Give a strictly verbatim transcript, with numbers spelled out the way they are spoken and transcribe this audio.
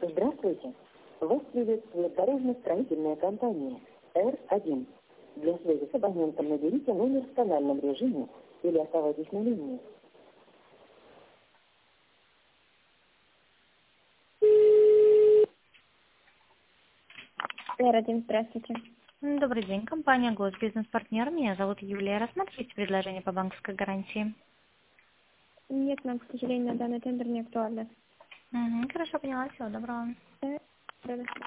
Здравствуйте. Вас приветствует дорожно-строительная компания Р один. Для связи с абонентом наберите номер в тональном режиме или оставайтесь на линии. Эр один, здравствуйте. М, Добрый день, компания Госбизнес-партнер. Меня зовут Юлия. Рассмотрите предложение по банковской гарантии. Нет, нам, к сожалению, на данный тендер не актуально. Мгм, хорошо, поняла. Всего доброго. Да, да, да.